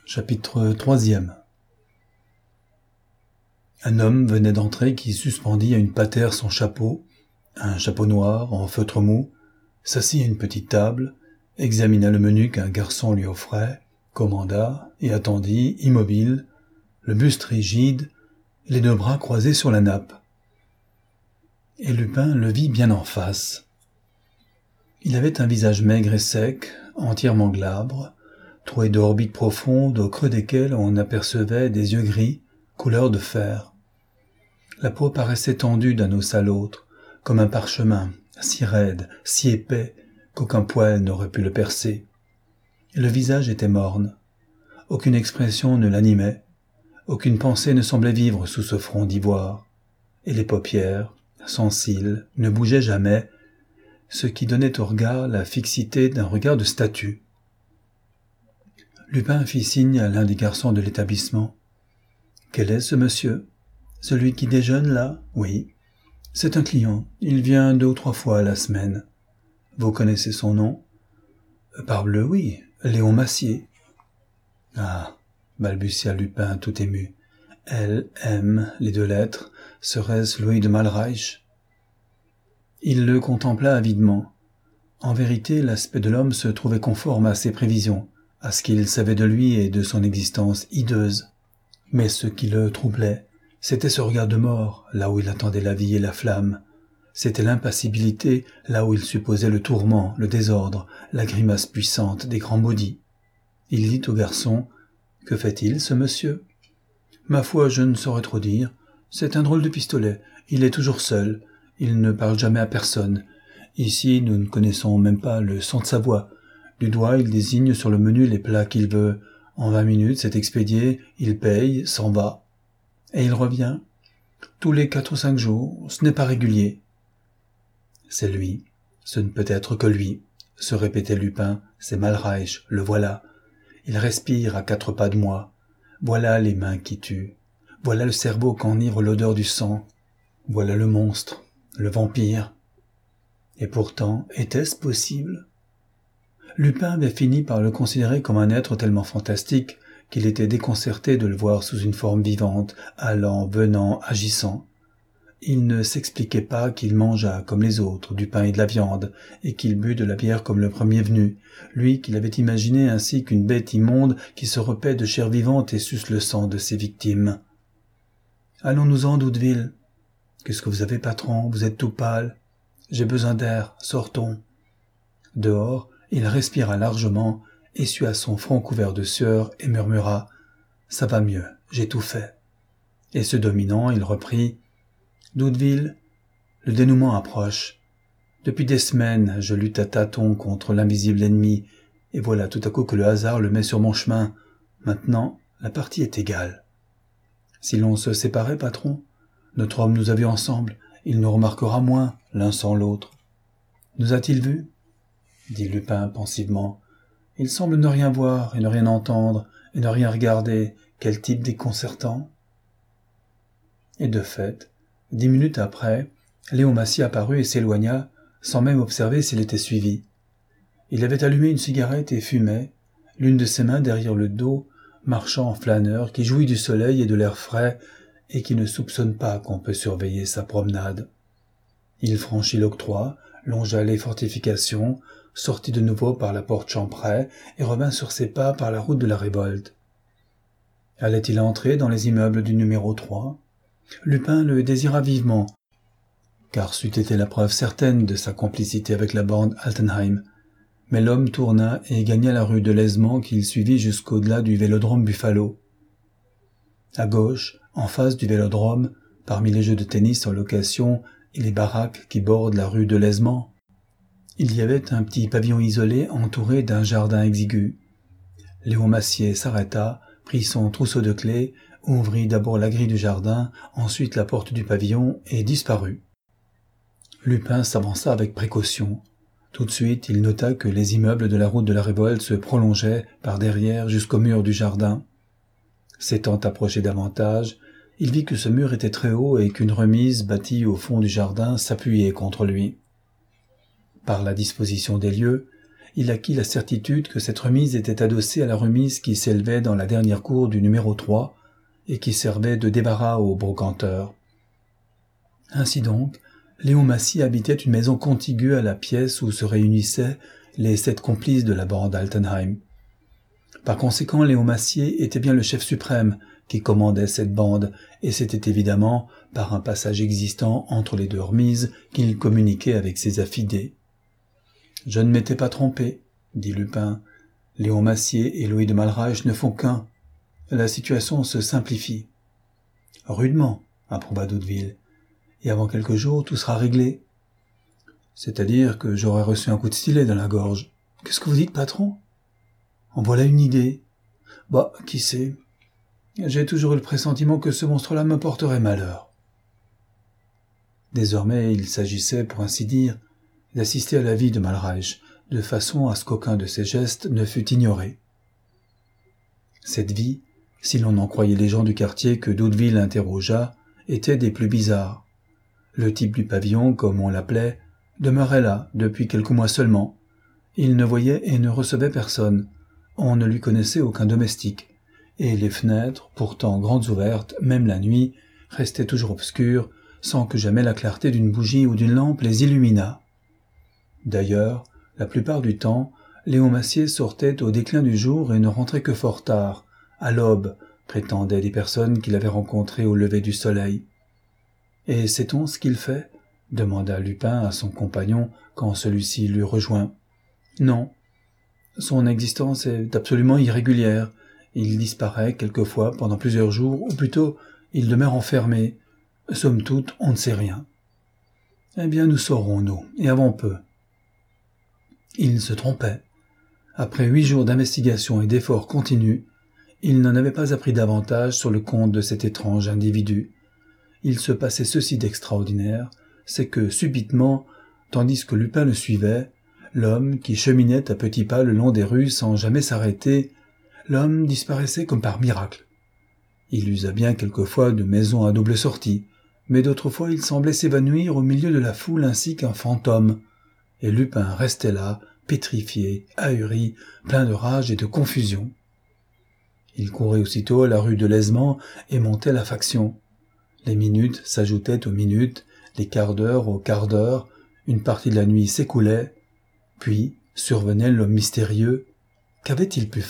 Chapitre 3e. Un homme venait d'entrer qui suspendit à une patère son chapeau, un chapeau noir en feutre mou, s'assit à une petite table, examina le menu qu'un garçon lui offrait, commanda et attendit, immobile, le buste rigide, les deux bras croisés sur la nappe. Et Lupin le vit bien en face. Il avait un visage maigre et sec, entièrement glabre, troué d'orbites profondes au creux desquelles on apercevait des yeux gris, couleur de fer. La peau paraissait tendue d'un os à l'autre, comme un parchemin, si raide, si épais, qu'aucun poil n'aurait pu le percer. Et le visage était morne. Aucune expression ne l'animait, aucune pensée ne semblait vivre sous ce front d'ivoire. Et les paupières, sans cils, ne bougeaient jamais, ce qui donnait au regard la fixité d'un regard de statue. Lupin fit signe à l'un des garçons de l'établissement. « Quel est ce monsieur ? Celui qui déjeune là ? Oui. C'est un client. Il vient 2 ou 3 fois à la semaine. Vous connaissez son nom ? Parbleu, oui. Léon Massier. Ah, balbutia Lupin tout ému. L, M, les 2 lettres, serait-ce Louis de Malreich ? Il le contempla avidement. En vérité, l'aspect de l'homme se trouvait conforme à ses prévisions, à ce qu'il savait de lui et de son existence hideuse. Mais ce qui le troublait, c'était ce regard de mort, là où il attendait la vie et la flamme. C'était l'impassibilité, là où il supposait le tourment, le désordre, la grimace puissante des grands maudits. Il dit au garçon, « Que fait-il, ce monsieur ?»« Ma foi, je ne saurais trop dire. C'est un drôle de pistolet. Il est toujours seul. Il ne parle jamais à personne. Ici, nous ne connaissons même pas le son de sa voix. Du doigt, il désigne sur le menu les plats qu'il veut. En 20 minutes, c'est expédié, il paye, s'en va. Et il revient. Tous les 4 ou 5 jours, ce n'est pas régulier. C'est lui. Ce ne peut être que lui, se répétait Lupin. C'est Malreich, le voilà. Il respire à 4 pas de moi. Voilà les mains qui tuent. Voilà le cerveau qu'enivre l'odeur du sang. Voilà le monstre, le vampire. Et pourtant, était-ce possible ? Lupin avait fini par le considérer comme un être tellement fantastique qu'il était déconcerté de le voir sous une forme vivante, allant, venant, agissant. Il ne s'expliquait pas qu'il mangeât comme les autres du pain et de la viande, et qu'il bût de la bière comme le premier venu, lui qu'il avait imaginé ainsi qu'une bête immonde qui se repaît de chair vivante et suce le sang de ses victimes. « Allons-nous-en, Doudeville. Qu'est-ce que vous avez, patron ? Vous êtes tout pâle. J'ai besoin d'air. Sortons. » Dehors, il respira largement, essuia son front couvert de sueur et murmura « Ça va mieux, j'ai tout fait. » Et se dominant, il reprit « Doudeville, le dénouement approche. Depuis des semaines, je lutte à tâtons contre l'invisible ennemi, et voilà tout à coup que le hasard le met sur mon chemin. Maintenant, la partie est égale. Si l'on se séparait, patron, notre homme nous a vus ensemble, il nous remarquera moins, l'un sans l'autre. Nous a-t-il vus ? Dit Lupin pensivement. Il semble ne rien voir et ne rien entendre et ne rien regarder. Quel type déconcertant. Et de fait, 10 minutes après, Léon Massier apparut et s'éloigna, sans même observer s'il était suivi. Il avait allumé une cigarette et fumait, l'une de ses mains derrière le dos, marchant en flâneur qui jouit du soleil et de l'air frais et qui ne soupçonne pas qu'on peut surveiller sa promenade. Il franchit l'octroi, longea les fortifications, sortit de nouveau par la porte Champrey et revint sur ses pas par la route de la Révolte. Allait-il entrer dans les immeubles du numéro 3 ? Lupin le désira vivement, car c'eût été la preuve certaine de sa complicité avec la bande Altenheim. Mais l'homme tourna et gagna la rue de l'Aisement qu'il suivit jusqu'au-delà du vélodrome Buffalo. À gauche, en face du vélodrome, parmi les jeux de tennis en location et les baraques qui bordent la rue de l'Aisement, il y avait un petit pavillon isolé entouré d'un jardin exigu. Léon Massier s'arrêta, prit son trousseau de clés, ouvrit d'abord la grille du jardin, ensuite la porte du pavillon et disparut. Lupin s'avança avec précaution. Tout de suite, il nota que les immeubles de la route de la Révolte se prolongeaient par derrière jusqu'au mur du jardin. S'étant approché davantage, il vit que ce mur était très haut et qu'une remise bâtie au fond du jardin s'appuyait contre lui. Par la disposition des lieux, il acquit la certitude que cette remise était adossée à la remise qui s'élevait dans la dernière cour du numéro 3 et qui servait de débarras aux brocanteurs. Ainsi donc, Léon Massier habitait une maison contiguë à la pièce où se réunissaient les 7 complices de la bande Altenheim. Par conséquent, Léon Massier était bien le chef suprême qui commandait cette bande, et c'était évidemment par un passage existant entre les 2 remises qu'il communiquait avec ses affidés. « Je ne m'étais pas trompé, » dit Lupin. « Léon Massier et Louis de Malreich ne font qu'un. La situation se simplifie. »« Rudement, » approuva d'Hauteville. « Et avant quelques jours, tout sera réglé. »« C'est-à-dire que j'aurai reçu un coup de stylet dans la gorge. Qu'est-ce que vous dites, patron ? En voilà une idée. Bah, qui sait ? J'ai toujours eu le pressentiment que ce monstre-là me porterait malheur. » Désormais, il s'agissait, pour ainsi dire, d'assister à la vie de Malreich, de façon à ce qu'aucun de ses gestes ne fût ignoré. Cette vie, si l'on en croyait les gens du quartier que d'Hauteville interrogea, était des plus bizarres. Le type du pavillon, comme on l'appelait, demeurait là depuis quelques mois seulement. Il ne voyait et ne recevait personne. On ne lui connaissait aucun domestique. Et les fenêtres, pourtant grandes ouvertes, même la nuit, restaient toujours obscures, sans que jamais la clarté d'une bougie ou d'une lampe les illuminât. D'ailleurs, la plupart du temps, Léon Massier sortait au déclin du jour et ne rentrait que fort tard, à l'aube, prétendaient des personnes qu'il avait rencontrées au lever du soleil. « Et sait-on ce qu'il fait ?» demanda Lupin à son compagnon quand celui-ci l'eut rejoint. « Non. Son existence est absolument irrégulière. Il disparaît quelquefois pendant plusieurs jours, ou plutôt, il demeure enfermé. Somme toute, on ne sait rien. » « Eh bien, nous saurons, nous, et avant peu. » Il se trompait. Après 8 jours d'investigation et d'efforts continus, il n'en avait pas appris davantage sur le compte de cet étrange individu. Il se passait ceci d'extraordinaire, c'est que, subitement, tandis que Lupin le suivait, l'homme, qui cheminait à petits pas le long des rues sans jamais s'arrêter, l'homme disparaissait comme par miracle. Il usa bien quelquefois de maisons à double sortie, mais d'autres fois il semblait s'évanouir au milieu de la foule ainsi qu'un fantôme, et Lupin restait là, pétrifié, ahuri, plein de rage et de confusion. Il courait aussitôt à la rue de l'Aisement et montait la faction. Les minutes s'ajoutaient aux minutes, les quarts d'heure aux quarts d'heure, une partie de la nuit s'écoulait, puis survenait l'homme mystérieux. Qu'avait-il pu faire ?